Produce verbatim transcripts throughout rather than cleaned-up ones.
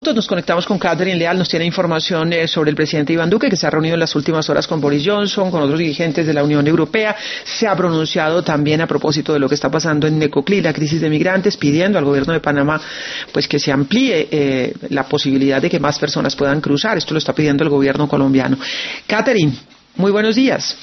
Nos conectamos con Catherine Leal, nos tiene información eh, sobre el presidente Iván Duque, que se ha reunido en las últimas horas con Boris Johnson, con otros dirigentes de la Unión Europea. Se ha pronunciado también a propósito de lo que está pasando en Necoclí, la crisis de migrantes, pidiendo al gobierno de Panamá pues que se amplíe eh, la posibilidad de que más personas puedan cruzar. Esto lo está pidiendo el gobierno colombiano. Catherine, muy buenos días.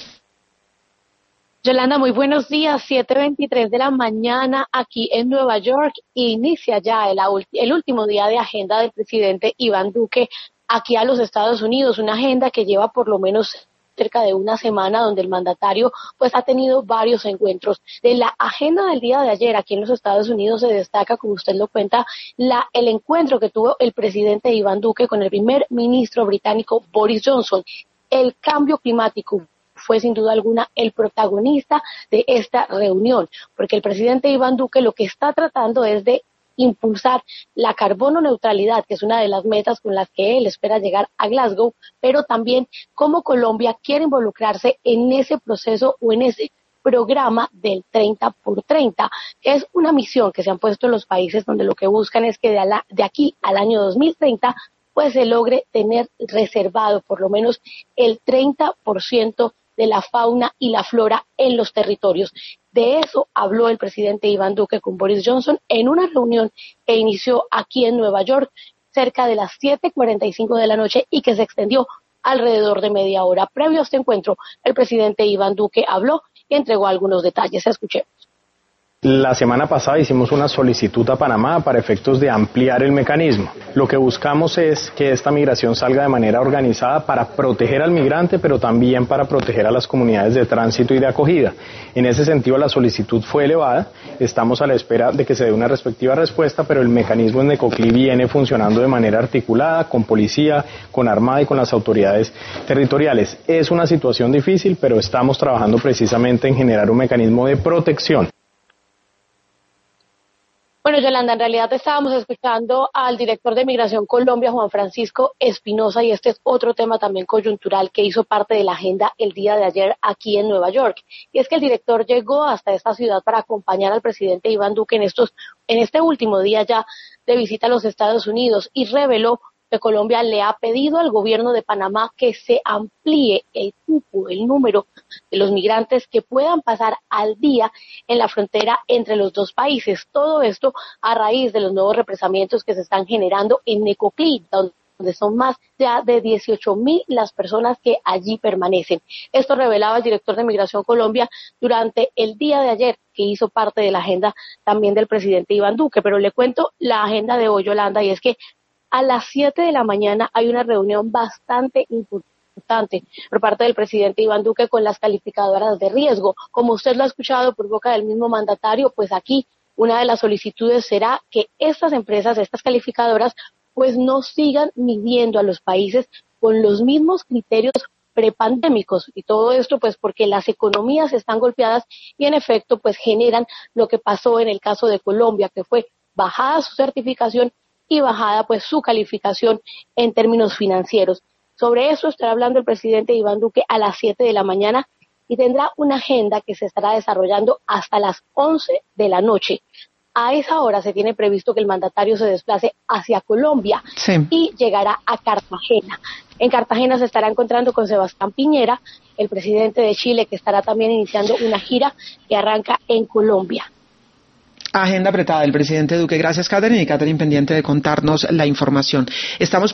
Yolanda, muy buenos días. siete veintitrés de la mañana aquí en Nueva York. Inicia ya el, el último día de agenda del presidente Iván Duque aquí a los Estados Unidos. Una agenda que lleva por lo menos cerca de una semana, donde el mandatario pues ha tenido varios encuentros. De la agenda del día de ayer aquí en los Estados Unidos se destaca, como usted lo cuenta, la, el encuentro que tuvo el presidente Iván Duque con el primer ministro británico Boris Johnson. El cambio climático fue sin duda alguna el protagonista de esta reunión, porque el presidente Iván Duque lo que está tratando es de impulsar la carbono neutralidad, que es una de las metas con las que él espera llegar a Glasgow, pero también cómo Colombia quiere involucrarse en ese proceso o en ese programa del treinta por treinta, que es una misión que se han puesto los países donde lo que buscan es que de, la, de aquí al año dos mil treinta pues se logre tener reservado por lo menos el treinta por ciento de la fauna y la flora en los territorios. De eso habló el presidente Iván Duque con Boris Johnson en una reunión que inició aquí en Nueva York cerca de las siete cuarenta y cinco de la noche y que se extendió alrededor de media hora. Previo a este encuentro, el presidente Iván Duque habló y entregó algunos detalles. Escuchemos. La semana pasada hicimos una solicitud a Panamá para efectos de ampliar el mecanismo. Lo que buscamos es que esta migración salga de manera organizada para proteger al migrante, pero también para proteger a las comunidades de tránsito y de acogida. En ese sentido, la solicitud fue elevada. Estamos a la espera de que se dé una respectiva respuesta, pero el mecanismo en Necoclí viene funcionando de manera articulada, con policía, con armada y con las autoridades territoriales. Es una situación difícil, pero estamos trabajando precisamente en generar un mecanismo de protección. Bueno, Yolanda, en realidad estábamos escuchando al director de Migración Colombia, Juan Francisco Espinosa, y este es otro tema también coyuntural que hizo parte de la agenda el día de ayer aquí en Nueva York. Y es que el director llegó hasta esta ciudad para acompañar al presidente Iván Duque en estos, en este último día ya de visita a los Estados Unidos y reveló que Colombia le ha pedido al gobierno de Panamá que se amplíe el cupo, el número de los migrantes que puedan pasar al día en la frontera entre los dos países. Todo esto a raíz de los nuevos represamientos que se están generando en Necoclí, donde son más ya de dieciocho mil las personas que allí permanecen. Esto revelaba el director de Migración Colombia durante el día de ayer, que hizo parte de la agenda también del presidente Iván Duque. Pero le cuento la agenda de hoy, Yolanda, y es que a las siete de la mañana hay una reunión bastante importante por parte del presidente Iván Duque con las calificadoras de riesgo. Como usted lo ha escuchado por boca del mismo mandatario, pues aquí una de las solicitudes será que estas empresas, estas calificadoras, pues no sigan midiendo a los países con los mismos criterios prepandémicos, y todo esto pues porque las economías están golpeadas y en efecto pues generan lo que pasó en el caso de Colombia, que fue bajada su certificación y bajada pues su calificación en términos financieros. Sobre eso estará hablando el presidente Iván Duque a las siete de la mañana y tendrá una agenda que se estará desarrollando hasta las once de la noche. A esa hora se tiene previsto que el mandatario se desplace hacia Colombia sí. y llegará a Cartagena. En Cartagena se estará encontrando con Sebastián Piñera, el presidente de Chile, que estará también iniciando una gira que arranca en Colombia. Agenda apretada del presidente Duque. Gracias, Catherine, y Catherine pendiente de contarnos la información. Estamos